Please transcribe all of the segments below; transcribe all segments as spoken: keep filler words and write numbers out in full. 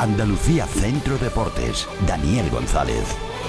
Andalucía Centro Deportes, Daniel González.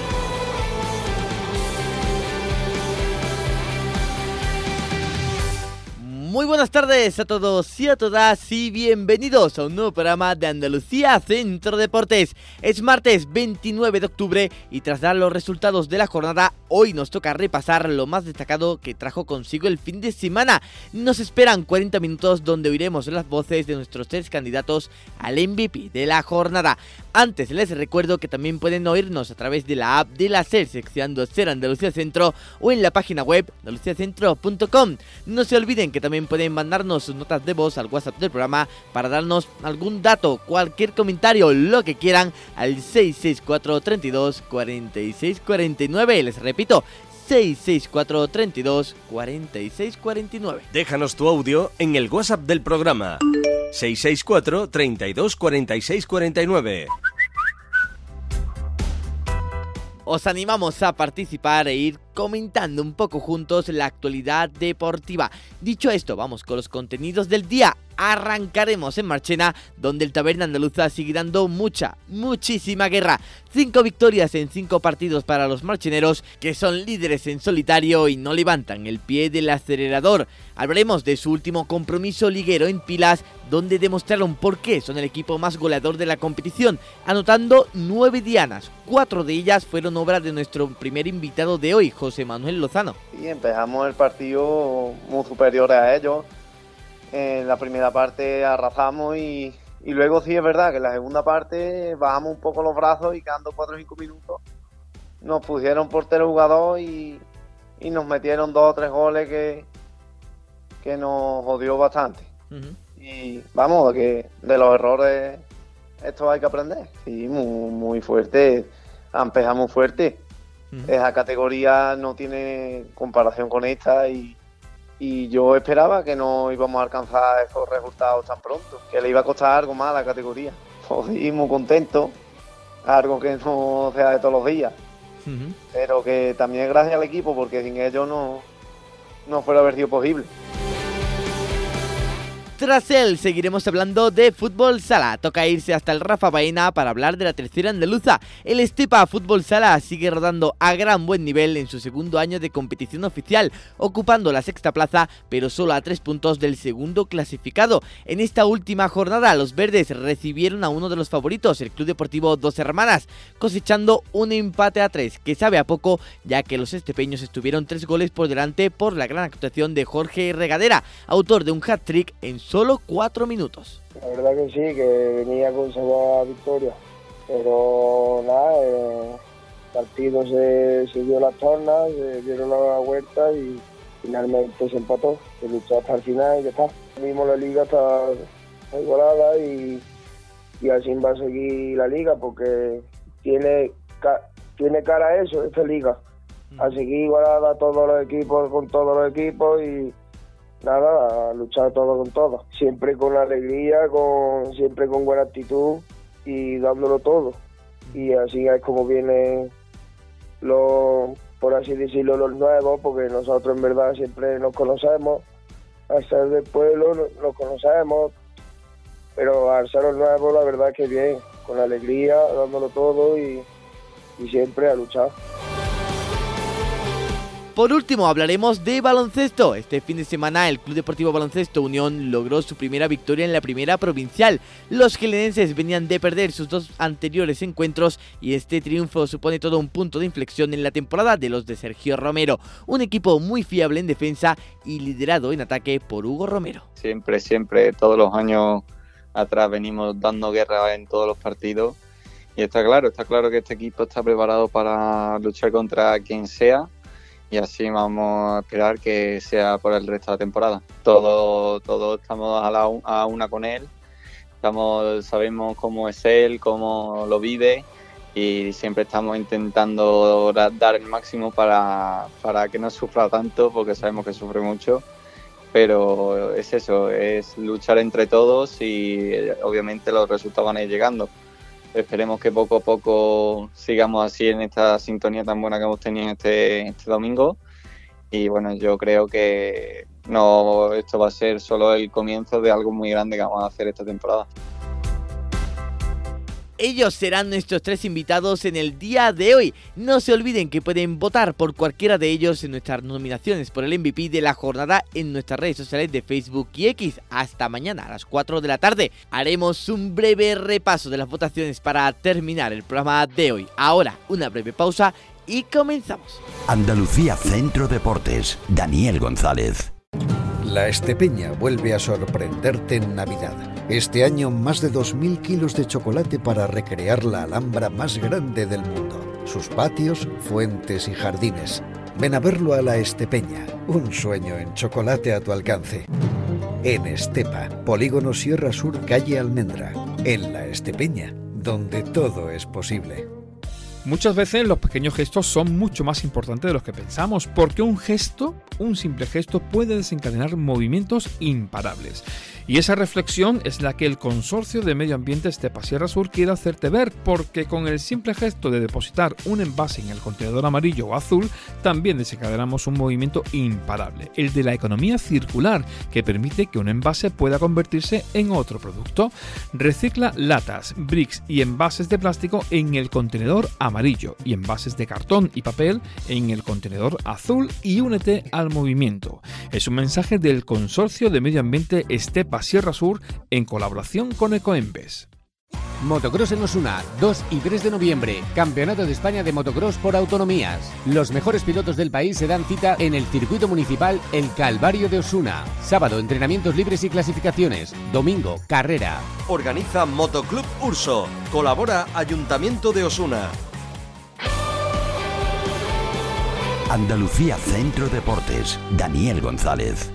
Muy buenas tardes a todos y a todas y bienvenidos a un nuevo programa de Andalucía Centro Deportes. Es martes veintinueve de octubre y tras dar los resultados de la jornada, hoy nos toca repasar lo más destacado que trajo consigo el fin de semana. Nos esperan cuarenta minutos donde oiremos las voces de nuestros tres candidatos al M V P de la jornada. Antes les recuerdo que también pueden oírnos a través de la app de la SER seccionando SER Andalucía Centro o en la página web andalucía centro punto com. No se olviden que también pueden mandarnos sus notas de voz al WhatsApp del programa para darnos algún dato, cualquier comentario, lo que quieran al seis seis cuatro, treinta y dos, cuarenta y seis cuarenta y nueve. Les repito, seis seis cuatro, treinta y dos, cuarenta y seis cuarenta y nueve. Déjanos tu audio en el WhatsApp del programa seis seis cuatro, treinta y dos, cuarenta y seis cuarenta y nueve. Os animamos a participar e ir comentando un poco juntos la actualidad deportiva. Dicho esto, vamos con los contenidos del día. Arrancaremos en Marchena, donde el Taberna Andaluza sigue dando mucha, muchísima guerra. Cinco victorias en cinco partidos para los marcheneros, que son líderes en solitario y no levantan el pie del acelerador. Hablaremos de su último compromiso liguero en Pilas, donde demostraron por qué son el equipo más goleador de la competición, anotando nueve dianas. Cuatro de ellas fueron obra de nuestro primer invitado de hoy, José Manuel Lozano. Y empezamos el partido muy superior a ellos. En la primera parte arrasamos y, y luego sí es verdad que en la segunda parte bajamos un poco los brazos y quedando cuatro o cinco minutos nos pusieron portero jugador y, y nos metieron dos o tres goles que, que nos jodió bastante. Uh-huh. Y vamos, que de los errores esto hay que aprender. Sí, muy, muy fuerte, empezamos fuerte. Uh-huh. Esa categoría no tiene comparación con esta y Y yo esperaba que no íbamos a alcanzar esos resultados tan pronto, que le iba a costar algo más a la categoría. Joder, muy contento, algo que no sea de todos los días. Uh-huh. Pero que también gracias al equipo, porque sin ellos no, no fuera haber sido posible. Tras él, seguiremos hablando de fútbol sala. Toca irse hasta el Rafa Baena para hablar de la tercera andaluza. El Estepa Fútbol Sala sigue rodando a gran buen nivel en su segundo año de competición oficial, ocupando la sexta plaza, pero solo a tres puntos del segundo clasificado. En esta última jornada, los verdes recibieron a uno de los favoritos, el Club Deportivo Dos Hermanas, cosechando un empate a tres, que sabe a poco, ya que los estepeños estuvieron tres goles por delante por la gran actuación de Jorge Regadera, autor de un hat-trick en solo cuatro minutos. La verdad que sí, que venía con sabor a victoria, pero nada, eh, el partido se, se dio las tornas, se dieron la vuelta y finalmente se empató, se luchó hasta el final y ya está. Mismo la liga está, está igualada y, y así va a seguir la liga porque tiene, tiene cara a eso, esta liga, a seguir igualada todos los equipos con todos los equipos y nada, a luchar todo con todo, siempre con alegría, con siempre con buena actitud y dándolo todo. Y así es como vienen los, por así decirlo, los nuevos, porque nosotros en verdad siempre nos conocemos, al ser del pueblo nos conocemos, pero al ser los nuevos la verdad que bien, con alegría, dándolo todo y, y siempre a luchar. Por último, hablaremos de baloncesto. Este fin de semana el Club Deportivo Baloncesto Unión logró su primera victoria en la primera provincial. Los jilenenses venían de perder sus dos anteriores encuentros y este triunfo supone todo un punto de inflexión en la temporada de los de Sergio Romero. Un equipo muy fiable en defensa y liderado en ataque por Hugo Romero. Siempre, siempre, todos los años atrás venimos dando guerra en todos los partidos. Y está claro, está claro que este equipo está preparado para luchar contra quien sea. Y así vamos a esperar que sea por el resto de la temporada. Todos todo estamos a, la, a una con él, estamos, sabemos cómo es él, cómo lo vive y siempre estamos intentando dar el máximo para, para que no sufra tanto, porque sabemos que sufre mucho. Pero es eso, es luchar entre todos y obviamente los resultados van a ir llegando. Esperemos que poco a poco sigamos así en esta sintonía tan buena que hemos tenido este, este domingo. Y bueno, yo creo que no, esto va a ser solo el comienzo de algo muy grande que vamos a hacer esta temporada. Ellos serán nuestros tres invitados en el día de hoy. No se olviden que pueden votar por cualquiera de ellos en nuestras nominaciones por el M V P de la jornada en nuestras redes sociales de Facebook y X. Hasta mañana a las cuatro de la tarde. Haremos un breve repaso de las votaciones para terminar el programa de hoy. Ahora, una breve pausa y comenzamos. Andalucía Centro Deportes, Daniel González. La Estepeña vuelve a sorprenderte en Navidad. Este año más de dos mil kilos de chocolate para recrear la Alhambra más grande del mundo. Sus patios, fuentes y jardines. Ven a verlo a La Estepeña. Un sueño en chocolate a tu alcance. En Estepa, Polígono Sierra Sur, calle Almendra. En La Estepeña, donde todo es posible. Muchas veces los pequeños gestos son mucho más importantes de los que pensamos, porque un gesto, un simple gesto, puede desencadenar movimientos imparables. Y esa reflexión es la que el Consorcio de Medio Ambiente Estepa Sierra Sur quiere hacerte ver, porque con el simple gesto de depositar un envase en el contenedor amarillo o azul, también desencadenamos un movimiento imparable, el de la economía circular, que permite que un envase pueda convertirse en otro producto. Recicla latas, bricks y envases de plástico en el contenedor amarillo y envases de cartón y papel en el contenedor azul y únete al movimiento. Es un mensaje del Consorcio de Medio Ambiente Estepa Sierra Sur en colaboración con Ecoembes. Motocross en Osuna, dos y tres de noviembre. Campeonato de España de Motocross por autonomías. Los mejores pilotos del país se dan cita en el circuito municipal El Calvario de Osuna. Sábado, entrenamientos libres y clasificaciones. Domingo, carrera. Organiza Motoclub Urso. Colabora Ayuntamiento de Osuna. Andalucía Centro Deportes, Daniel González.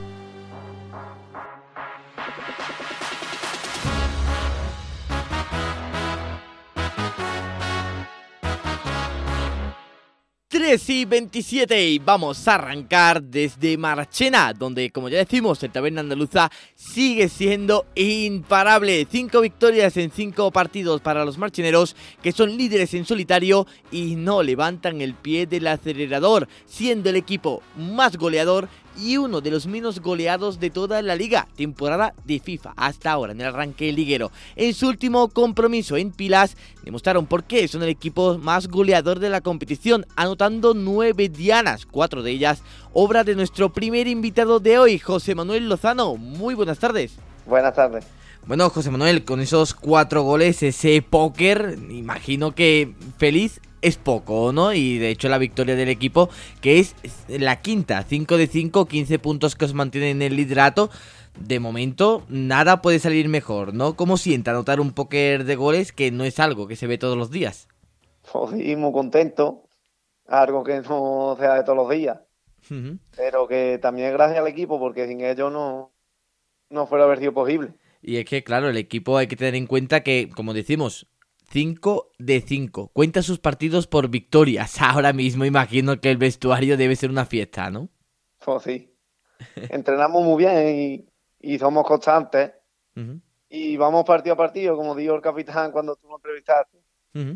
tres y veintisiete y vamos a arrancar desde Marchena, donde, como ya decimos, el Taberna Andaluza sigue siendo imparable. Cinco victorias en cinco partidos para los marcheneros, que son líderes en solitario y no levantan el pie del acelerador, siendo el equipo más goleador y uno de los menos goleados de toda la liga, temporada de FIFA hasta ahora en el arranque liguero. En su último compromiso en Pilas demostraron por qué son el equipo más goleador de la competición, anotando nueve dianas, cuatro de ellas obra de nuestro primer invitado de hoy, José Manuel Lozano. Muy buenas tardes. Buenas tardes. Bueno, José Manuel, con esos cuatro goles, ese póker, imagino que feliz es poco, ¿no? Y de hecho la victoria del equipo, que es la quinta, cinco de cinco, quince puntos que os mantienen en el liderato. De momento, nada puede salir mejor, ¿no? ¿Cómo sienta anotar un póker de goles que no es algo que se ve todos los días? Pues sí, muy contento. Algo que no sea de todos los días. Uh-huh. Pero que también gracias al equipo, porque sin ellos no, no fuera haber sido posible. Y es que, claro, el equipo hay que tener en cuenta que, como decimos, cinco de cinco. Cuenta sus partidos por victorias. Ahora mismo imagino que el vestuario debe ser una fiesta, ¿no? Pues sí. Entrenamos muy bien y, y somos constantes. Uh-huh. Y vamos partido a partido, como dijo el capitán cuando tú me entrevistaste. Uh-huh.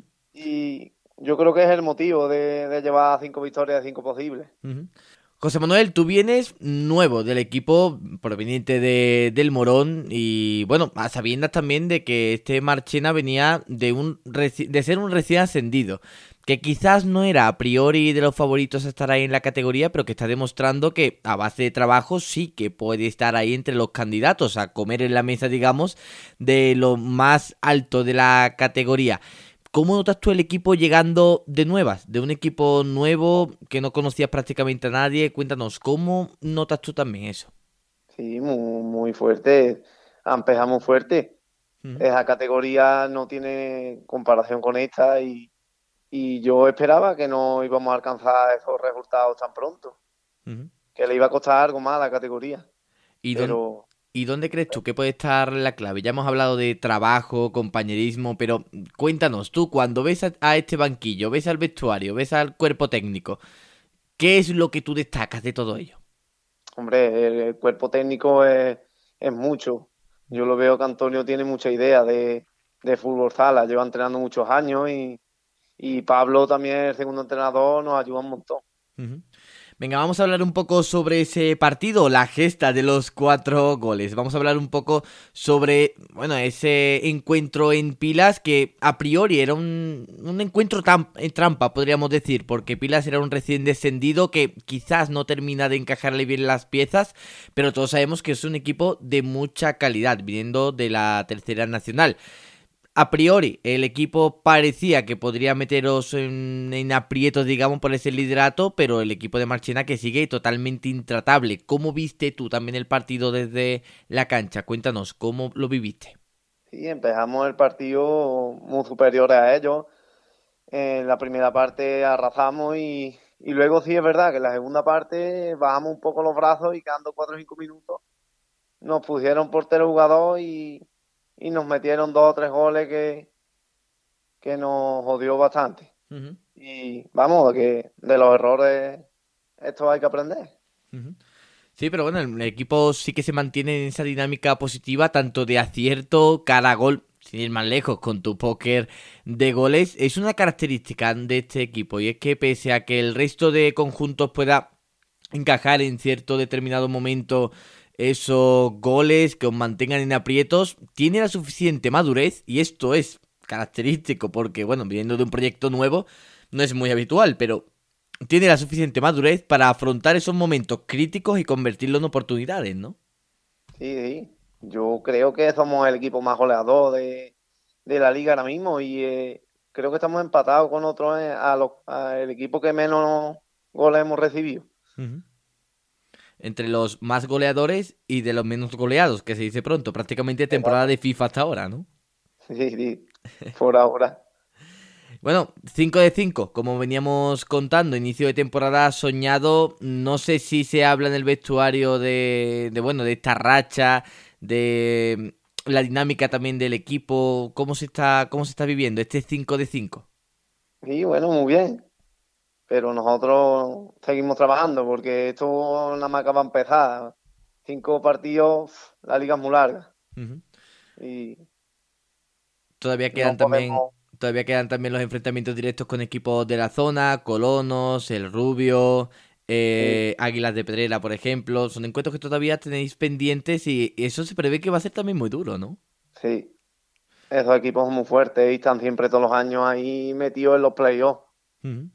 Y yo creo que es el motivo de, de llevar cinco victorias de cinco posibles. Uh-huh. José Manuel, tú vienes nuevo del equipo proveniente de, del Morón y, bueno, a sabiendas también de que este Marchena venía de, un de ser un recién ascendido, que quizás no era a priori de los favoritos a estar ahí en la categoría, pero que está demostrando que a base de trabajo sí que puede estar ahí entre los candidatos a comer en la mesa, digamos, de lo más alto de la categoría. ¿Cómo notas tú el equipo llegando de nuevas? De un equipo nuevo que no conocías prácticamente a nadie. Cuéntanos, ¿cómo notas tú también eso? Sí, muy, muy fuerte. Empezamos fuerte. Uh-huh. Esa categoría no tiene comparación con esta y, y yo esperaba que no íbamos a alcanzar esos resultados tan pronto. Uh-huh. Que le iba a costar algo más a la categoría. ¿Y pero... dónde, ¿Y dónde crees tú que puede estar la clave? Ya hemos hablado de trabajo, compañerismo, pero cuéntanos tú, cuando ves a, a este banquillo, ves al vestuario, ves al cuerpo técnico, ¿qué es lo que tú destacas de todo ello? Hombre, el, el cuerpo técnico es, es mucho. Yo lo veo que Antonio tiene mucha idea de, de fútbol sala, lleva entrenando muchos años y, y Pablo también, el segundo entrenador, nos ayuda un montón. Uh-huh. Venga, vamos a hablar un poco sobre ese partido, la gesta de los cuatro goles. Vamos a hablar un poco sobre, bueno, ese encuentro en Pilas que a priori era un, un encuentro tam- en trampa, podríamos decir, porque Pilas era un recién descendido que quizás no termina de encajarle bien las piezas, pero todos sabemos que es un equipo de mucha calidad, viniendo de la tercera nacional. A priori, el equipo parecía que podría meteros en, en aprietos, digamos, por ese liderato, pero el equipo de Marchena que sigue totalmente intratable. ¿Cómo viste tú también el partido desde la cancha? Cuéntanos, ¿cómo lo viviste? Sí, empezamos el partido muy superiores a ellos. En la primera parte arrasamos y, y luego sí es verdad que en la segunda parte bajamos un poco los brazos y quedando cuatro o cinco minutos nos pusieron portero jugador y... y nos metieron dos o tres goles que, que nos jodió bastante. Uh-huh. Y vamos, que de los errores esto hay que aprender. Uh-huh. Sí, pero bueno, el equipo sí que se mantiene en esa dinámica positiva, tanto de acierto, cara a gol, sin ir más lejos, con tu póker de goles. Es una característica de este equipo, y es que pese a que el resto de conjuntos pueda encajar en cierto determinado momento esos goles que os mantengan en aprietos, tiene la suficiente madurez, y esto es característico porque, bueno, viniendo de un proyecto nuevo, no es muy habitual, pero tiene la suficiente madurez para afrontar esos momentos críticos y convertirlos en oportunidades, ¿no? Sí, sí. Yo creo que somos el equipo más goleador de, de la liga ahora mismo y eh, creo que estamos empatados con otros, eh, a los, a el equipo que menos goles hemos recibido. Uh-huh. Entre los más goleadores y de los menos goleados, que se dice pronto. Prácticamente temporada de FIFA hasta ahora, ¿no? Sí, sí, por ahora. Bueno, cinco de cinco, como veníamos contando, inicio de temporada soñado. No sé si se habla en el vestuario de, de bueno, de esta racha, de la dinámica también del equipo. ¿Cómo se está, cómo se está viviendo este cinco de cinco? Sí, bueno, muy bien. Pero nosotros seguimos trabajando porque esto nada más acaba de empezar. Cinco partidos, la liga es muy larga. Uh-huh. Y todavía quedan no también podemos... todavía quedan también los enfrentamientos directos con equipos de la zona, Colonos, El Rubio, eh, sí. Águilas de Pedrera, por ejemplo. Son encuentros que todavía tenéis pendientes y eso se prevé que va a ser también muy duro, ¿no? Sí. Esos equipos son muy fuertes y están siempre todos los años ahí metidos en los playoffs. Uh-huh.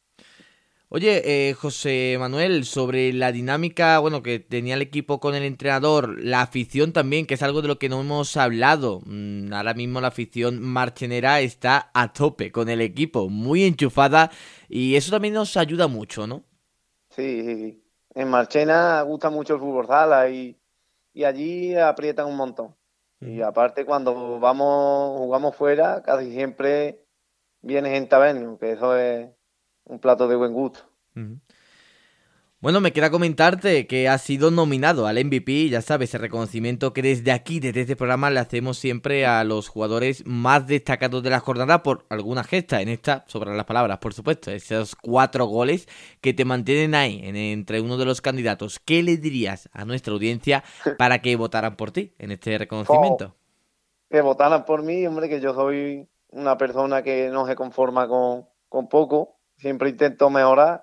Oye, eh, José Manuel, sobre la dinámica, bueno, que tenía el equipo con el entrenador, la afición también, que es algo de lo que no hemos hablado. Mm, ahora mismo la afición marchenera está a tope con el equipo, muy enchufada, y eso también nos ayuda mucho, ¿no? Sí, sí, sí. En Marchena gusta mucho el fútbol sala y, y allí aprietan un montón. Uh-huh. Y aparte cuando vamos, jugamos fuera, casi siempre viene gente a vernos, que eso es un plato de buen gusto. Uh-huh. Bueno, me queda comentarte que has sido nominado al M V P, ya sabes, el reconocimiento que desde aquí, desde este programa, le hacemos siempre a los jugadores más destacados de la jornada por alguna gesta. En esta, sobran las palabras, por supuesto, esos cuatro goles que te mantienen ahí, en, entre uno de los candidatos. ¿Qué le dirías a nuestra audiencia para que votaran por ti en este reconocimiento? Oh, que votaran por mí, hombre, que yo soy una persona que no se conforma con, con poco. Siempre intento mejorar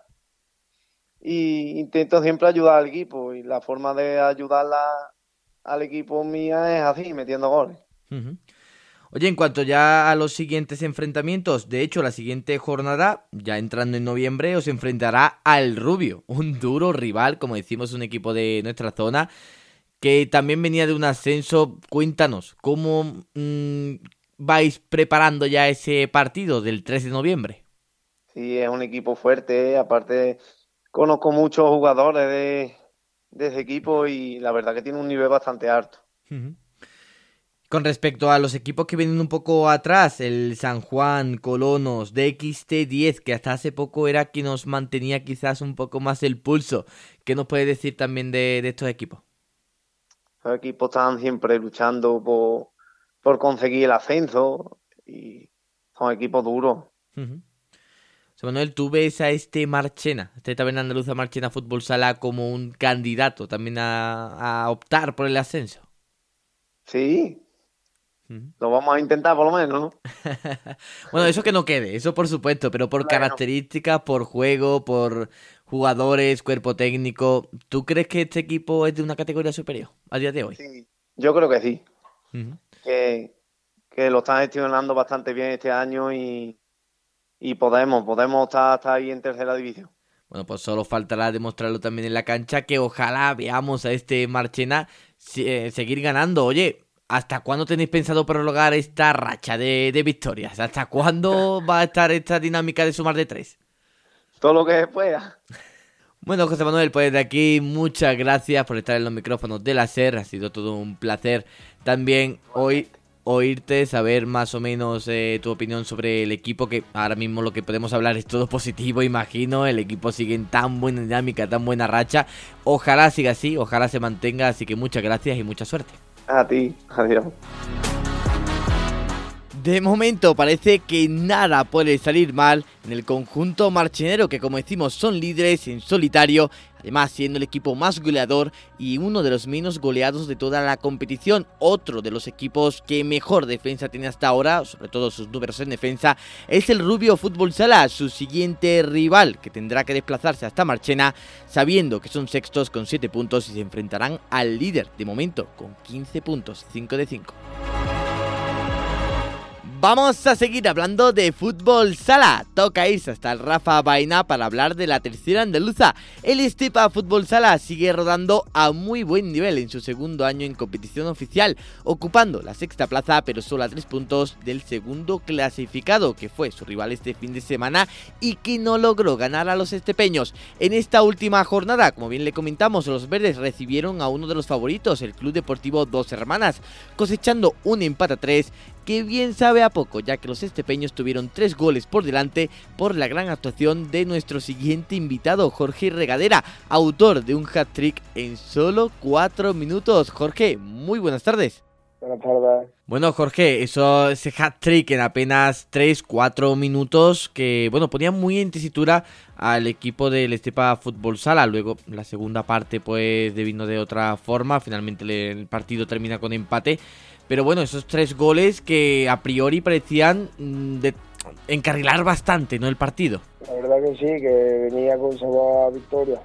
y intento siempre ayudar al equipo y la forma de ayudarla al equipo mía es así, metiendo goles. Uh-huh. Oye, en cuanto ya a los siguientes enfrentamientos, de hecho la siguiente jornada, ya entrando en noviembre, os enfrentará al Rubio, un duro rival, como decimos, un equipo de nuestra zona que también venía de un ascenso. Cuéntanos, ¿cómo mmm, vais preparando ya ese partido del tres de noviembre? Sí, es un equipo fuerte, aparte conozco muchos jugadores de, de ese equipo y la verdad que tiene un nivel bastante alto. Uh-huh. Con respecto a los equipos que vienen un poco atrás, el San Juan, Colonos, D X T diez, que hasta hace poco era quien nos mantenía quizás un poco más el pulso, ¿qué nos puede decir también de, de estos equipos? Los equipos están siempre luchando por, por conseguir el ascenso y son equipos duros. Uh-huh. Manuel, ¿tú ves a este Marchena, este Taberna Andaluza Marchena Fútbol Sala, como un candidato también a, a optar por el ascenso? Sí, uh-huh. Lo vamos a intentar por lo menos, ¿no? Bueno, eso que no quede, eso por supuesto, pero por bueno. características, por juego, por jugadores, cuerpo técnico. ¿Tú crees que este equipo es de una categoría superior a día de hoy? Sí, yo creo que sí. Uh-huh. Que, que lo están gestionando bastante bien este año y, y podemos, podemos estar, estar ahí en tercera división. Bueno, pues solo faltará demostrarlo también en la cancha, que ojalá veamos a este Marchena eh, seguir ganando. Oye, ¿hasta cuándo tenéis pensado prolongar esta racha de, de victorias? ¿Hasta cuándo va a estar esta dinámica de sumar de tres? Todo lo que se pueda. Bueno, José Manuel, pues de aquí muchas gracias por estar en los micrófonos de la SER. Ha sido todo un placer también hoy oírte, saber más o menos eh, tu opinión sobre el equipo, que ahora mismo lo que podemos hablar es todo positivo, imagino. El equipo sigue en tan buena dinámica, tan buena racha. Ojalá siga así, ojalá se mantenga, así que muchas gracias y mucha suerte. A ti, adiós. De momento parece que nada puede salir mal en el conjunto marchenero, que como decimos son líderes en solitario, además siendo el equipo más goleador y uno de los menos goleados de toda la competición. Otro de los equipos que mejor defensa tiene hasta ahora, sobre todo sus números en defensa, es el Rubio Fútbol Sala, su siguiente rival, que tendrá que desplazarse hasta Marchena, sabiendo que son sextos con siete puntos y se enfrentarán al líder de momento con quince puntos, cinco de cinco. Vamos a seguir hablando de fútbol sala. Toca irse hasta el Rafa Baena para hablar de la tercera andaluza. El Estepa Fútbol Sala sigue rodando a muy buen nivel en su segundo año en competición oficial, ocupando la sexta plaza, pero solo a tres puntos del segundo clasificado, que fue su rival este fin de semana y que no logró ganar a los estepeños. En esta última jornada, como bien le comentamos, los verdes recibieron a uno de los favoritos, el Club Deportivo Dos Hermanas, cosechando un empate a tres, que bien sabe a poco, ya que los estepeños tuvieron tres goles por delante por la gran actuación de nuestro siguiente invitado, Jorge Regadera, autor de un hat-trick en solo cuatro minutos. Jorge, muy buenas tardes. Buenas tardes. Bueno, Jorge, eso, ese hat-trick en apenas tres cuatro minutos que, bueno, ponía muy en tesitura al equipo del Estepa Fútbol Sala. Luego, la segunda parte, pues, vino de otra forma. Finalmente el partido termina con empate. Pero bueno, esos tres goles que a priori parecían de encarrilar bastante, ¿no?, el partido. La verdad que sí, que venía con sabor a victoria.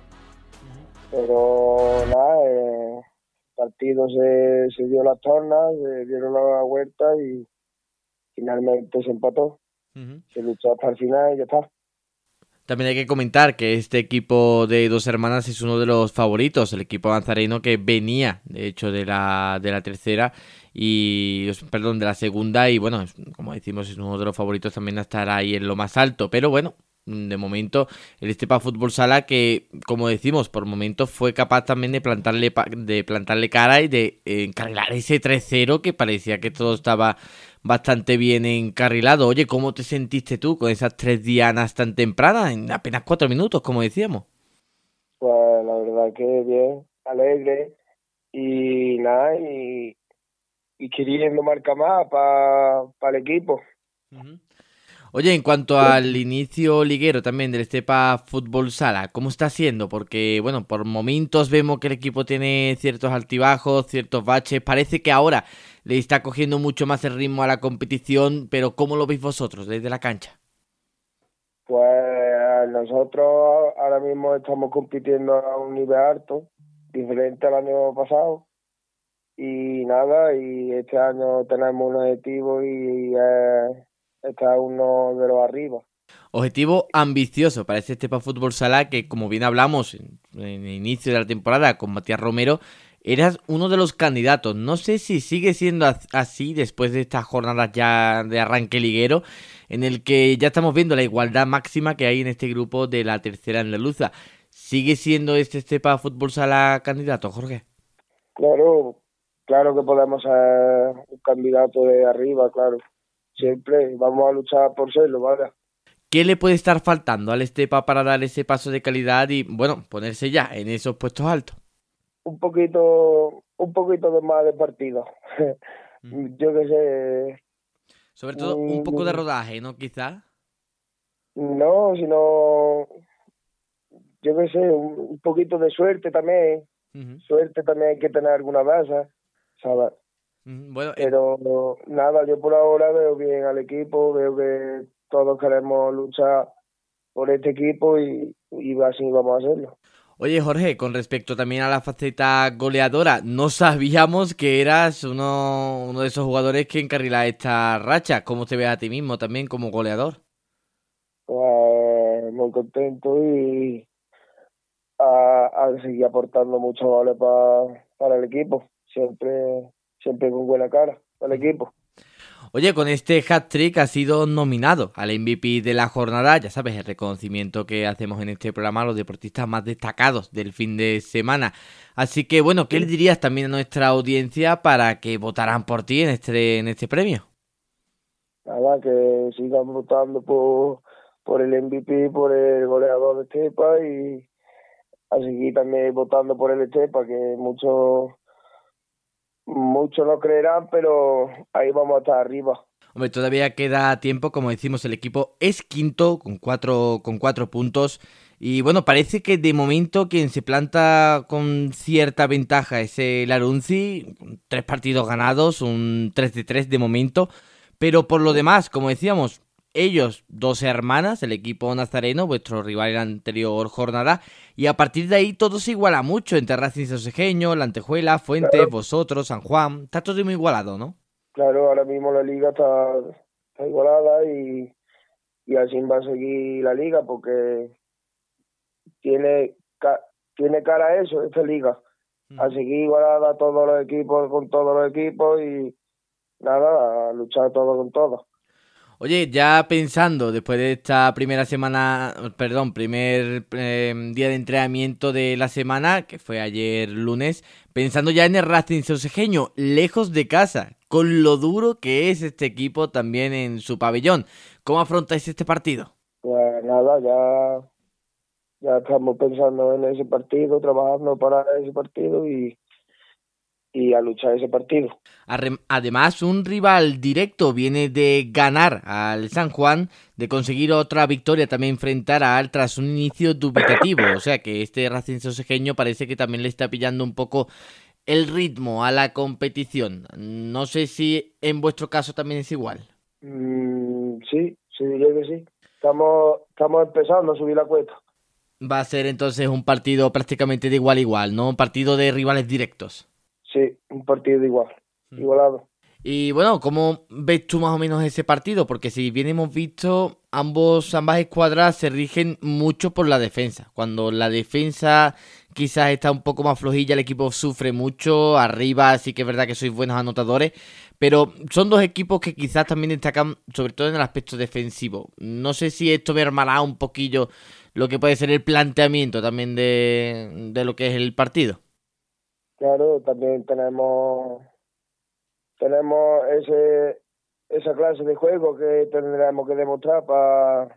Pero nada, eh, el partido se, se dio las tornas, se dieron la vuelta y finalmente se empató. Uh-huh. Se luchó hasta el final y ya está. También hay que comentar que este equipo de Dos Hermanas es uno de los favoritos, el equipo nazareno que venía, de hecho, de la de la tercera y perdón, de la segunda, y bueno, como decimos, es uno de los favoritos también a estar ahí en lo más alto. Pero bueno, de momento el Estepa Fútbol Sala, que como decimos, por momentos fue capaz también de plantarle de plantarle cara y de encarrilar ese tres cero, que parecía que todo estaba bastante bien encarrilado. Oye, ¿cómo te sentiste tú con esas tres dianas tan tempranas, en apenas cuatro minutos, como decíamos? Pues la verdad que bien, alegre y nada, y, y queriendo marcar más para pa el equipo. Uh-huh. Oye, en cuanto al inicio liguero también del Estepa Fútbol Sala, ¿cómo está siendo? Porque, bueno, por momentos vemos que el equipo tiene ciertos altibajos, ciertos baches. Parece que ahora le está cogiendo mucho más el ritmo a la competición, pero ¿cómo lo veis vosotros desde la cancha? Pues nosotros ahora mismo estamos compitiendo a un nivel alto, diferente al año pasado. Y nada, y este año tenemos un objetivo y eh, está uno de los arriba. Objetivo ambicioso para este Estepa Fútbol Sala, que como bien hablamos en, en el inicio de la temporada con Matías Romero, eras uno de los candidatos. No sé si sigue siendo así después de estas jornadas ya de arranque liguero, en el que ya estamos viendo la igualdad máxima que hay en este grupo de la tercera andaluza. ¿Sigue siendo este Estepa Fútbol Sala candidato, Jorge? Claro, claro que podemos ser un candidato de arriba, claro. Siempre vamos a luchar por serlo, ¿vale? ¿Qué le puede estar faltando al Estepa para dar ese paso de calidad y, bueno, ponerse ya en esos puestos altos? Un poquito, un poquito de más de partido. Mm. Yo qué sé. Sobre todo un mm, poco de rodaje, ¿no? Quizás. No, sino, yo qué sé, un, un poquito de suerte también. Uh-huh. Suerte también hay que tener alguna base, ¿sabes? Uh-huh. Bueno, pero eh... nada, yo por ahora veo bien al equipo, veo que todos queremos luchar por este equipo y, y así vamos a hacerlo. Oye, Jorge, con respecto también a la faceta goleadora, no sabíamos que eras uno, uno de esos jugadores que encarrila esta racha. ¿Cómo te ves a ti mismo también como goleador? Pues muy contento y a, a seguir aportando muchos goles pa, para el equipo, siempre siempre con buena cara para el equipo. Oye, con este hat-trick has sido nominado al M V P de la jornada, ya sabes, el reconocimiento que hacemos en este programa a los deportistas más destacados del fin de semana. Así que, bueno, ¿qué le dirías también a nuestra audiencia para que votaran por ti en este, en este premio? Nada, que sigan votando por, por el M V P, por el goleador de Estepa y a seguir también votando por el Estepa, que muchos muchos no creerán, pero ahí vamos a estar arriba. Hombre, todavía queda tiempo, como decimos, el equipo es quinto con cuatro, con cuatro puntos y bueno, parece que de momento quien se planta con cierta ventaja es el Arunzi, tres partidos ganados, un tres de tres de momento, pero por lo demás, como decíamos, ellos, dos hermanas, el equipo nazareno, vuestro rival en la anterior jornada, y a partir de ahí todo se iguala mucho entre Racing Sosegueño, La Antejuela, Fuentes, claro, vosotros, San Juan, está todo muy igualado, ¿no? Claro, ahora mismo la liga está, está igualada y, y así va a seguir la liga porque tiene, tiene cara a eso, esta liga, mm. a seguir igualada todos los equipos con todos los equipos y nada, a luchar todo con todo. Oye, ya pensando, después de esta primera semana, perdón, primer eh, día de entrenamiento de la semana, que fue ayer lunes, pensando ya en el Racing Sosegueño, lejos de casa, con lo duro que es este equipo también en su pabellón. ¿Cómo afrontáis este partido? Pues nada, ya, ya estamos pensando en ese partido, trabajando para ese partido y... y a luchar ese partido. Además, un rival directo viene de ganar al San Juan, de conseguir otra victoria también frente a Al tras un inicio dubitativo, o sea que este Racing Sosegueño parece que también le está pillando un poco el ritmo a la competición. No sé si en vuestro caso también es igual. Mm, sí, sí, diría que sí. Estamos, estamos empezando a subir la cuesta. Va a ser entonces un partido prácticamente de igual a igual, ¿no? Un partido de rivales directos. Sí, un partido igual, igualado. Y bueno, ¿cómo ves tú más o menos ese partido? Porque si bien hemos visto, ambos, ambas escuadras se rigen mucho por la defensa. Cuando la defensa quizás está un poco más flojilla, el equipo sufre mucho. Arriba sí que es verdad que sois buenos anotadores, pero son dos equipos que quizás también destacan, sobre todo en el aspecto defensivo. No sé si esto mermará un poquillo lo que puede ser el planteamiento también de, de lo que es el partido. Claro, también tenemos tenemos ese esa clase de juego que tendremos que demostrar para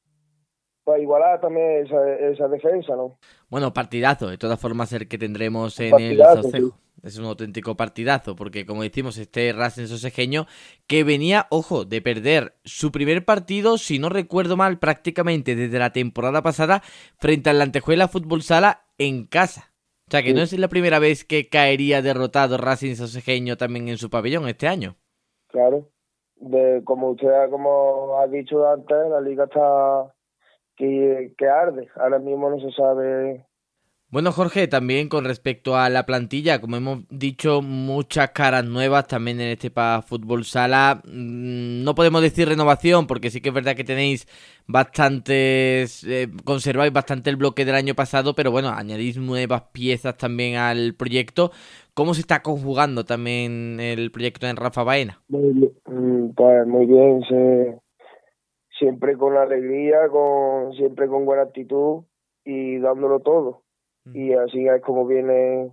para igualar también esa, esa defensa, ¿no? Bueno, partidazo, de todas formas el que tendremos en el Socejo. Sí. Es un auténtico partidazo, porque como decimos, este Racing Sosegueño que venía, ojo, de perder su primer partido, si no recuerdo mal, prácticamente desde la temporada pasada, frente al Antejuela Fútbol Sala en casa. O sea, que sí. No es la primera vez que caería derrotado Racing Sosegueño también en su pabellón este año. Claro. De, como usted como ha dicho antes, la liga está que, que arde. Ahora mismo no se sabe... Bueno, Jorge, también con respecto a la plantilla, como hemos dicho, muchas caras nuevas también en este Estepa Fútbol Sala. No podemos decir renovación, porque sí que es verdad que tenéis bastantes, eh, conserváis bastante el bloque del año pasado, pero bueno, añadís nuevas piezas también al proyecto. ¿Cómo se está conjugando también el proyecto en Rafa Baena? Muy bien, pues muy bien, se, siempre con alegría, con siempre con buena actitud y dándolo todo. Y así es como vienen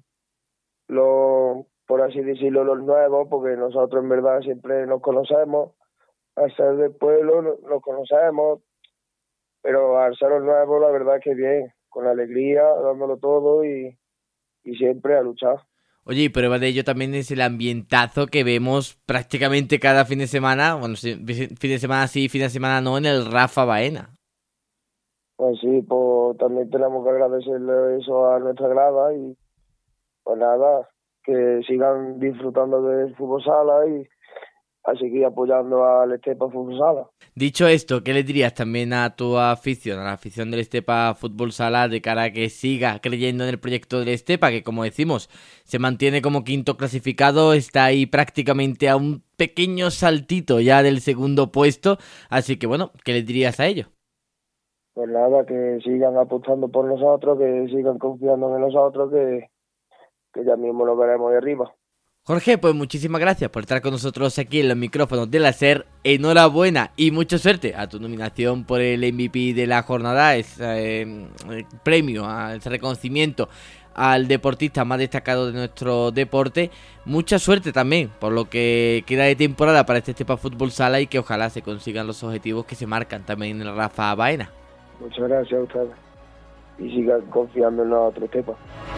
los, por así decirlo, los nuevos, porque nosotros en verdad siempre nos conocemos, al ser del pueblo nos conocemos, pero al ser los nuevos la verdad es que bien, con alegría, dándolo todo y, y siempre a luchar. Oye, y prueba de ello también es el ambientazo que vemos prácticamente cada fin de semana, bueno, fin de semana sí, fin de semana no, en el Rafa Baena. Pues sí, pues también tenemos que agradecerle eso a nuestra grada y pues nada, que sigan disfrutando del fútbol sala y, a seguir apoyando al Estepa Fútbol Sala. Dicho esto, ¿qué le dirías también a tu afición, a la afición del Estepa Fútbol Sala, de cara a que siga creyendo en el proyecto del Estepa, que como decimos, se mantiene como quinto clasificado, está ahí prácticamente a un pequeño saltito ya del segundo puesto, así que bueno, ¿qué le dirías a ello? Pues nada, que sigan apostando por nosotros, que sigan confiando en nosotros, que, que ya mismo lo veremos de arriba. Jorge, pues muchísimas gracias por estar con nosotros aquí en los micrófonos de la SER. Enhorabuena y mucha suerte a tu nominación por el M V P de la jornada. Es eh, el premio, ese reconocimiento al deportista más destacado de nuestro deporte. Mucha suerte también por lo que queda de temporada para este Estepa Fútbol Sala y que ojalá se consigan los objetivos que se marcan también en el Rafa Baena. Muchas gracias a ustedes y sigan confiando en nosotros, Estepa.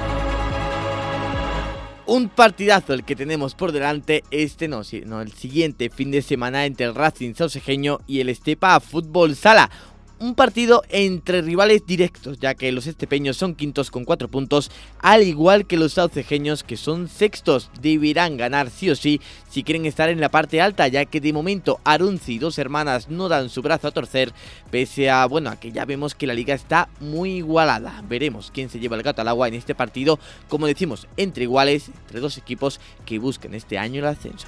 Un partidazo el que tenemos por delante este, no, no, el siguiente fin de semana entre el Racing Saucejeño y el Estepa Fútbol Sala. Un partido entre rivales directos, ya que los estepeños son quintos con cuatro puntos, al igual que los saucejeños, que son sextos. Deberán ganar sí o sí si quieren estar en la parte alta, ya que de momento Arunzi y Dos Hermanas no dan su brazo a torcer, pese a, bueno, a que ya vemos que la liga está muy igualada. Veremos quién se lleva el gato al agua en este partido, como decimos, entre iguales, entre dos equipos que buscan este año el ascenso.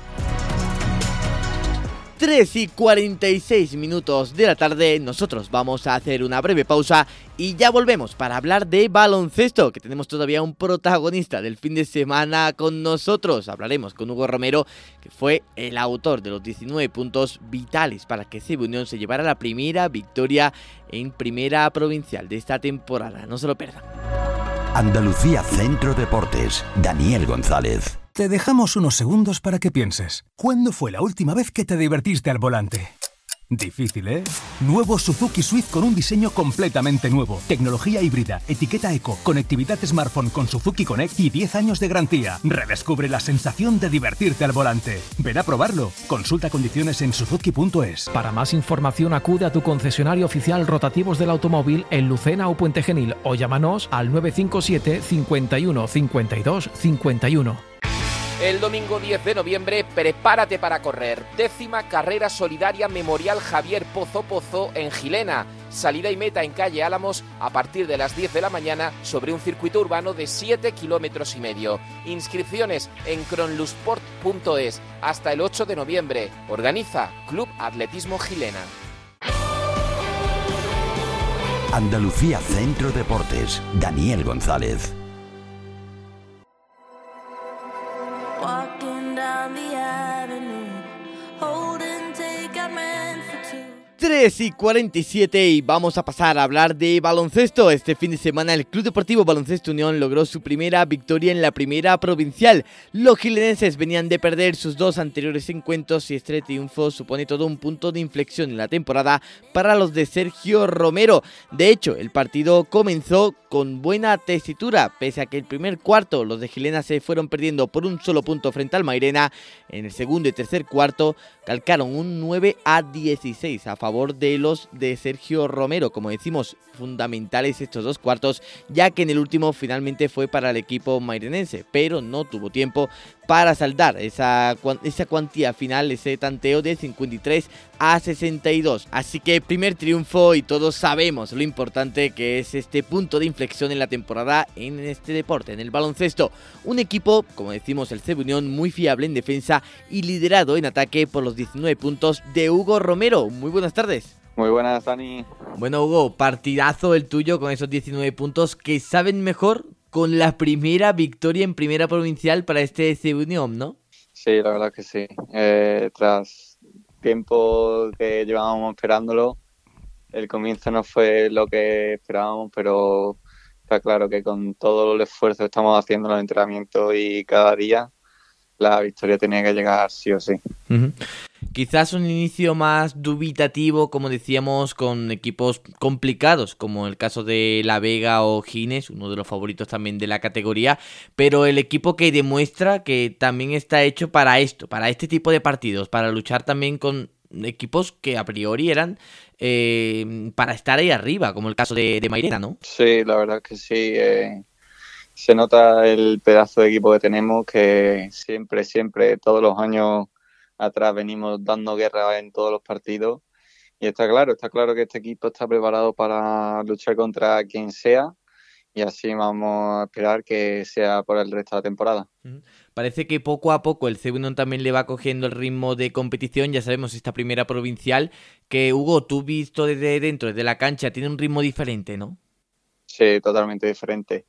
tres y cuarenta y seis minutos de la tarde, nosotros vamos a hacer una breve pausa y ya volvemos para hablar de baloncesto, que tenemos todavía un protagonista del fin de semana con nosotros. Hablaremos con Hugo Romero, que fue el autor de los diecinueve puntos vitales para que C B Unión se llevara la primera victoria en primera provincial de esta temporada. No se lo pierdan. Andalucía Centro Deportes, Daniel González. Te dejamos unos segundos para que pienses. ¿Cuándo fue la última vez que te divertiste al volante? Difícil, ¿eh? Nuevo Suzuki Swift con un diseño completamente nuevo. Tecnología híbrida, etiqueta eco, conectividad smartphone con Suzuki Connect y diez años de garantía. Redescubre la sensación de divertirte al volante. Ven a probarlo. Consulta condiciones en suzuki punto es. Para más información acude a tu concesionario oficial Rotativos del Automóvil en Lucena o Puente Genil o llámanos al nueve cinco siete, cincuenta y uno, cincuenta y dos, cincuenta y uno. El domingo diez de noviembre, prepárate para correr. Décima carrera solidaria Memorial Javier Pozo Pozo en Gilena. Salida y meta en calle Álamos a partir de las diez de la mañana sobre un circuito urbano de siete kilómetros y medio. Inscripciones en cronlusport punto es hasta el ocho de noviembre. Organiza Club Atletismo Gilena. Andalucía Centro Deportes, Daniel González. tres y cuarenta y siete y vamos a pasar a hablar de baloncesto. Este fin de semana el Club Deportivo Baloncesto Unión logró su primera victoria en la primera provincial. Los gilenenses venían de perder sus dos anteriores encuentros y este triunfo supone todo un punto de inflexión en la temporada para los de Sergio Romero. De hecho, el partido comenzó con buena tesitura, pese a que el primer cuarto los de Gilena se fueron perdiendo por un solo punto frente al Mairena. En el segundo y tercer cuarto calcaron un nueve a dieciséis a favor de los de Sergio Romero. Como decimos, fundamentales estos dos cuartos, ya que en el último finalmente fue para el equipo mairenense, pero no tuvo tiempo para saldar esa, esa cuantía final, ese tanteo de cincuenta y tres a sesenta y dos. Así que primer triunfo y todos sabemos lo importante que es este punto de inflexión en la temporada en este deporte, en el baloncesto. Un equipo, como decimos, el C B Unión, muy fiable en defensa y liderado en ataque por los diecinueve puntos de Hugo Romero. Muy buenas tardes. Muy buenas, Dani. Bueno, Hugo, partidazo el tuyo con esos diecinueve puntos que saben mejor con la primera victoria en primera provincial para este C B Unión, ¿no? Sí, la verdad que sí. Eh, tras tiempo que llevábamos esperándolo, el comienzo no fue lo que esperábamos, pero está claro que con todo el esfuerzo que estamos haciendo en los entrenamientos y cada día, la victoria tenía que llegar sí o sí. Uh-huh. Quizás un inicio más dubitativo, como decíamos, con equipos complicados, como el caso de La Vega o Gines, uno de los favoritos también de la categoría, pero el equipo que demuestra que también está hecho para esto, para este tipo de partidos, para luchar también con equipos que a priori eran eh, para estar ahí arriba, como el caso de, de Mairena, ¿no? Sí, la verdad que sí. Eh, se nota el pedazo de equipo que tenemos, que siempre, siempre, todos los años atrás venimos dando guerra en todos los partidos. Y está claro, está claro que este equipo está preparado para luchar contra quien sea y así vamos a esperar que sea por el resto de la temporada. Parece que poco a poco el Ceunon también le va cogiendo el ritmo de competición. Ya sabemos, esta primera provincial, que Hugo, tú visto desde dentro, desde la cancha, tiene un ritmo diferente, ¿no? Sí, totalmente diferente.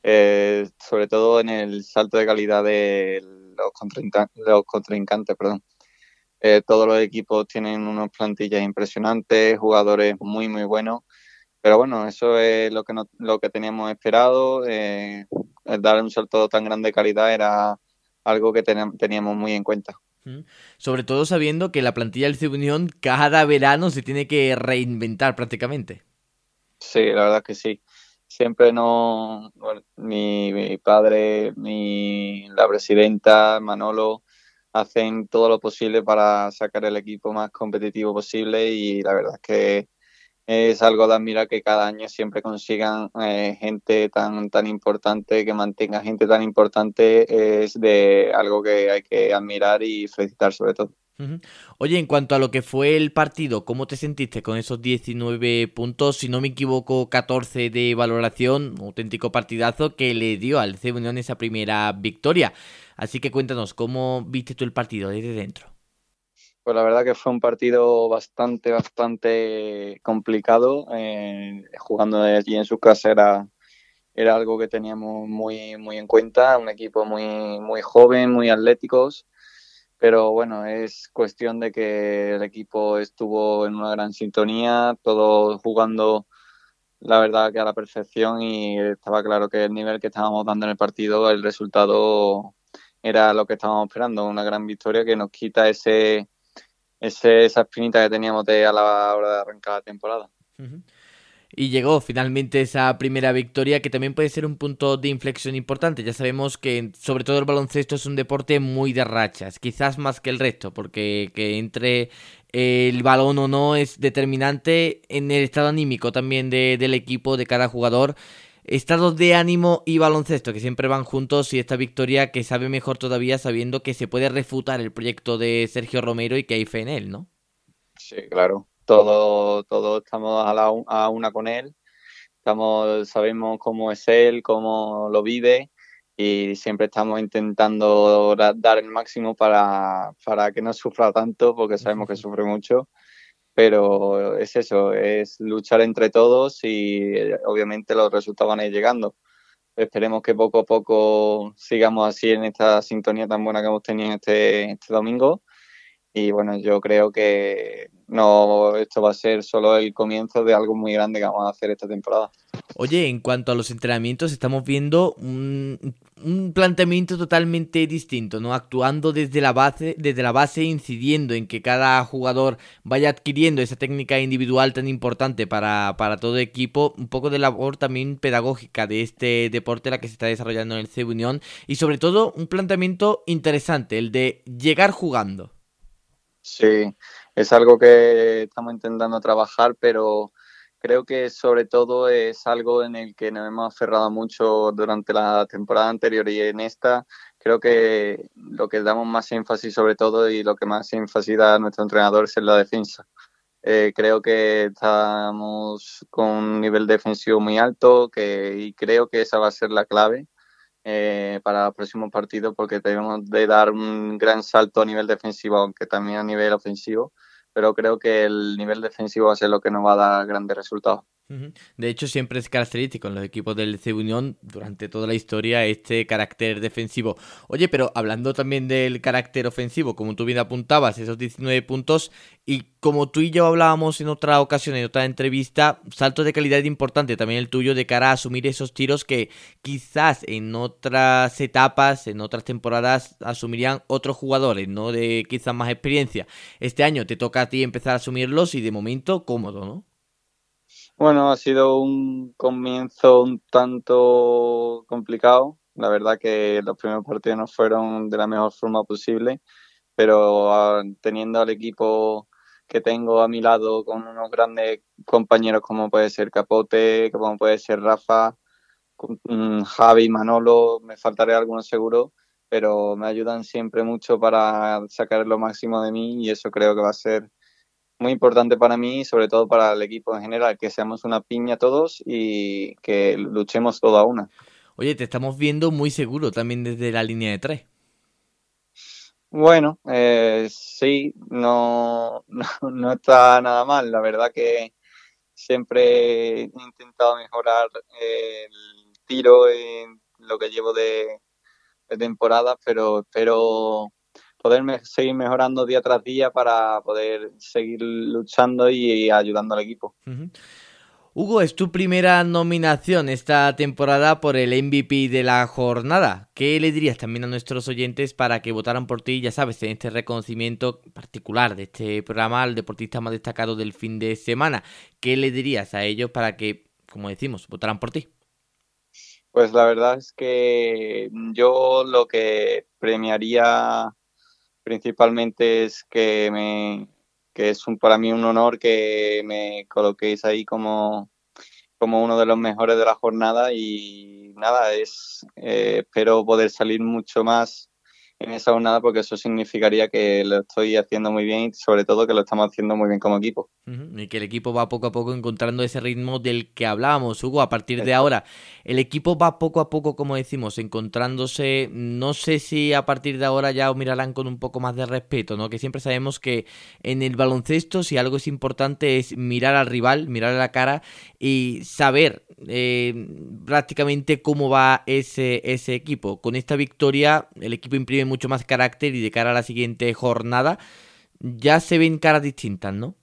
Eh, sobre todo en el salto de calidad de los contrincantes, los contrincantes, perdón. Eh, todos los equipos tienen unas plantillas impresionantes, jugadores muy muy buenos, pero bueno, eso es lo que no, lo que teníamos esperado. Eh, dar un salto tan grande de calidad era algo que ten, teníamos muy en cuenta. Sobre todo sabiendo que la plantilla del Ceunon cada verano se tiene que reinventar prácticamente. Sí, la verdad es que sí. Siempre no, bueno, mi, mi padre, mi, la presidenta, Manolo, hacen todo lo posible para sacar el equipo más competitivo posible y la verdad es que es algo de admirar que cada año siempre consigan eh, gente tan tan importante, que mantenga gente tan importante, es de algo que hay que admirar y felicitar sobre todo. Uh-huh. Oye, en cuanto a lo que fue el partido, ¿cómo te sentiste con esos diecinueve puntos? Si no me equivoco, catorce de valoración, un auténtico partidazo que le dio al Ceunon esa primera victoria. Así que cuéntanos, ¿cómo viste tú el partido desde dentro? Pues la verdad que fue un partido bastante, bastante complicado. Eh, jugando de allí en su casa era, era algo que teníamos muy, muy en cuenta. Un equipo muy, muy joven, muy atléticos. Pero bueno, es cuestión de que el equipo estuvo en una gran sintonía, todos jugando la verdad que a la perfección y estaba claro que el nivel que estábamos dando en el partido, el resultado era lo que estábamos esperando, una gran victoria que nos quita ese, ese esa espinita que teníamos de a la hora de arrancar la temporada. Uh-huh. Y llegó finalmente esa primera victoria que también puede ser un punto de inflexión importante. Ya sabemos que sobre todo el baloncesto es un deporte muy de rachas, quizás más que el resto, porque que entre el balón o no es determinante en el estado anímico también de, del equipo, de cada jugador. Estados de ánimo y baloncesto que siempre van juntos y esta victoria que sabe mejor todavía sabiendo que se puede refutar el proyecto de Sergio Romero y que hay fe en él, ¿no? Sí, claro. Todos todo estamos a, la, a una con él, estamos, sabemos cómo es él, cómo lo vive y siempre estamos intentando dar el máximo para, para que no sufra tanto porque sabemos que sufre mucho, pero es eso, es luchar entre todos y obviamente los resultados van a ir llegando. Esperemos que poco a poco sigamos así en esta sintonía tan buena que hemos tenido este, este domingo. Y bueno, yo creo que no, esto va a ser solo el comienzo de algo muy grande que vamos a hacer esta temporada. Oye, en cuanto a los entrenamientos, estamos viendo un, un planteamiento totalmente distinto, ¿no? Actuando desde la base, desde la base, incidiendo en que cada jugador vaya adquiriendo esa técnica individual tan importante para, para todo equipo, un poco de labor también pedagógica de este deporte, la que se está desarrollando en el Ceunon, y sobre todo un planteamiento interesante, el de llegar jugando. Sí, es algo que estamos intentando trabajar, pero creo que sobre todo es algo en el que nos hemos aferrado mucho durante la temporada anterior y en esta creo que lo que damos más énfasis sobre todo y lo que más énfasis da a nuestro entrenador es en la defensa. Eh, creo que estamos con un nivel defensivo muy alto que, y creo que esa va a ser la clave. Eh, para el próximo partido porque tenemos de dar un gran salto a nivel defensivo, aunque también a nivel ofensivo, pero creo que el nivel defensivo va a ser lo que nos va a dar grandes resultados. De hecho, siempre es característico en los equipos del Ceunon durante toda la historia este carácter defensivo. Oye, pero hablando también del carácter ofensivo, como tú bien apuntabas, esos diecinueve puntos, y como tú y yo hablábamos en otra ocasión, en otra entrevista, salto de calidad importante también el tuyo de cara a asumir esos tiros que quizás en otras etapas, en otras temporadas, asumirían otros jugadores, ¿no? De quizás más experiencia. Este año te toca a ti empezar a asumirlos y de momento cómodo, ¿no? Bueno, ha sido un comienzo un tanto complicado. La verdad que los primeros partidos no fueron de la mejor forma posible, pero uh, teniendo al equipo que tengo a mi lado con unos grandes compañeros como puede ser Capote, como puede ser Rafa, um, Javi, Manolo, me faltaré algunos seguro, pero me ayudan siempre mucho para sacar lo máximo de mí y eso creo que va a ser muy importante para mí y sobre todo para el equipo en general, que seamos una piña todos y que luchemos todo a una. Oye, te estamos viendo muy seguro también desde la línea de tres. Bueno, eh, sí, no, no, no está nada mal. La verdad que siempre he intentado mejorar el tiro en lo que llevo de, de temporada, pero espero poder me- seguir mejorando día tras día para poder seguir luchando y ayudando al equipo. Uh-huh. Hugo, es tu primera nominación esta temporada por el M V P de la jornada. ¿Qué le dirías también a nuestros oyentes para que votaran por ti? Ya sabes, en este reconocimiento particular de este programa al deportista más destacado del fin de semana. ¿Qué le dirías a ellos para que, como decimos, votaran por ti? Pues la verdad es que yo lo que premiaría principalmente es que me que es un, para mí un honor que me coloquéis ahí como, como uno de los mejores de la jornada y nada, es eh, espero poder salir mucho más en esa jornada porque eso significaría que lo estoy haciendo muy bien y sobre todo que lo estamos haciendo muy bien como equipo. Uh-huh. Y que el equipo va poco a poco encontrando ese ritmo del que hablábamos, Hugo, a partir de ahora. El equipo va poco a poco, como decimos, encontrándose, no sé si a partir de ahora ya os mirarán con un poco más de respeto, ¿no? Que siempre sabemos que en el baloncesto, si algo es importante, es mirar al rival, mirar a la cara y saber eh, prácticamente cómo va ese, ese equipo. Con esta victoria, el equipo imprime mucho más carácter y de cara a la siguiente jornada ya se ven caras distintas, ¿no?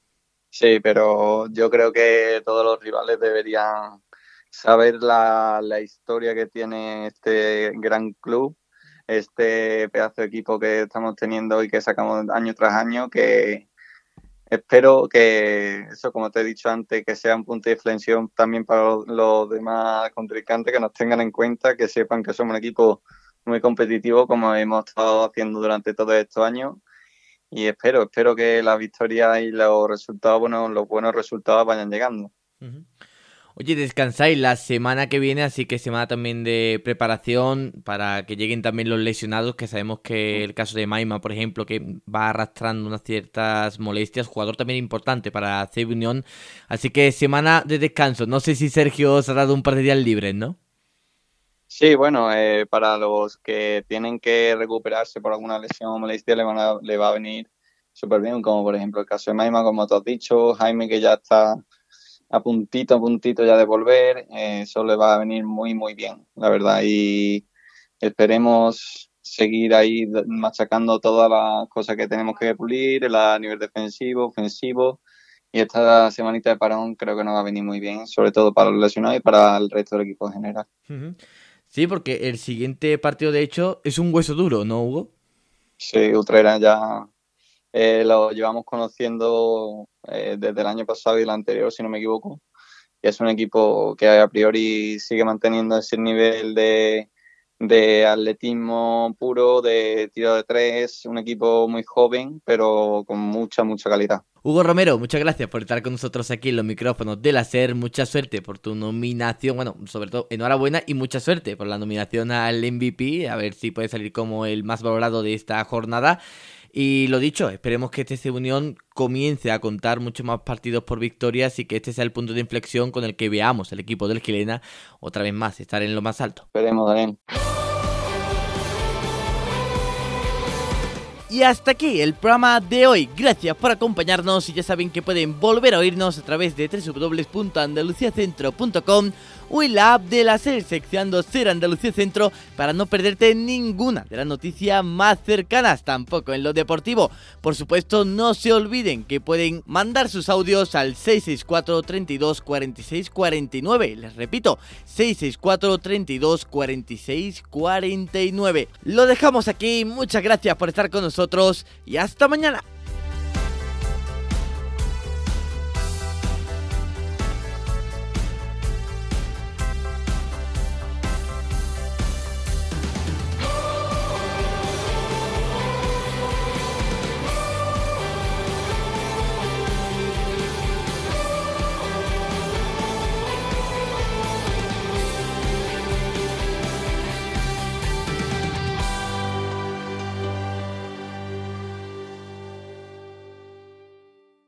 Sí, pero yo creo que todos los rivales deberían saber la, la historia que tiene este gran club, este pedazo de equipo que estamos teniendo y que sacamos año tras año, que espero que eso, como te he dicho antes, que sea un punto de inflexión también para los, los demás contrincantes, que nos tengan en cuenta, que sepan que somos un equipo muy competitivo como hemos estado haciendo durante todos estos años. Y espero, espero que las victorias y los resultados, bueno, los buenos resultados vayan llegando. Uh-huh. Oye, descansáis la semana que viene, así que semana también de preparación para que lleguen también los lesionados, que sabemos que el caso de Maima, por ejemplo, que va arrastrando unas ciertas molestias, jugador también importante para C B Unión, así que semana de descanso. No sé si Sergio os ha dado un par de días libres, ¿no? Sí, bueno, eh, para los que tienen que recuperarse por alguna lesión o molestia le, van a, le va a venir súper bien, como por ejemplo el caso de Maima, como tú has dicho, Jaime que ya está a puntito, a puntito ya de volver, eh, eso le va a venir muy, muy bien, la verdad, y esperemos seguir ahí machacando todas las cosas que tenemos que pulir a nivel defensivo, ofensivo, y esta semanita de parón creo que nos va a venir muy bien, sobre todo para los lesionados y para el resto del equipo en general. Uh-huh. Sí, porque el siguiente partido, de hecho, es un hueso duro, ¿no, Hugo? Sí, Utrera ya eh, lo llevamos conociendo eh, desde el año pasado y el anterior, si no me equivoco. Y es un equipo que a priori sigue manteniendo ese nivel de, de atletismo puro, de tiro de tres, un equipo muy joven, pero con mucha, mucha calidad. Hugo Romero, muchas gracias por estar con nosotros aquí en los micrófonos de la SER. Mucha suerte por tu nominación, bueno, sobre todo enhorabuena y mucha suerte por la nominación al M V P, a ver si puede salir como el más valorado de esta jornada. Y lo dicho, esperemos que este C B Unión comience a contar muchos más partidos por victorias y que este sea el punto de inflexión con el que veamos el equipo del Gilena otra vez más estar en lo más alto. Esperemos, Daniel. Y hasta aquí el programa de hoy. Gracias por acompañarnos y ya saben que pueden volver a oírnos a través de doble u doble u doble u punto andaluciacentro punto com o en la app de la SER, seccionando SER Andalucía Centro, para no perderte ninguna de las noticias más cercanas, tampoco en lo deportivo. Por supuesto, no se olviden que pueden mandar sus audios al seis seis cuatro, treinta y dos, cuarenta y seis, cuarenta y nueve. Les repito, seis seis cuatro, treinta y dos, cuarenta y seis, cuarenta y nueve. Lo dejamos aquí, muchas gracias por estar con nosotros y hasta mañana.